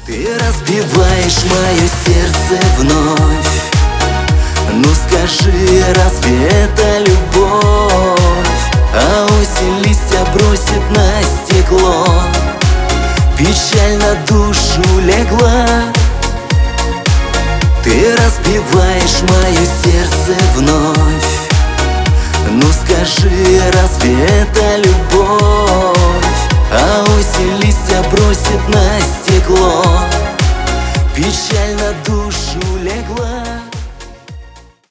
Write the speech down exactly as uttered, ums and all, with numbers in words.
Ты разбиваешь мое сердце вновь. Ну скажи, разве это любовь? А осень листья бросит на стекло, печаль на душу легла. Ты разбиваешь мое сердце вновь. Ну скажи, разве это любовь? А осень листья бросит на стекло, печаль на душу легла.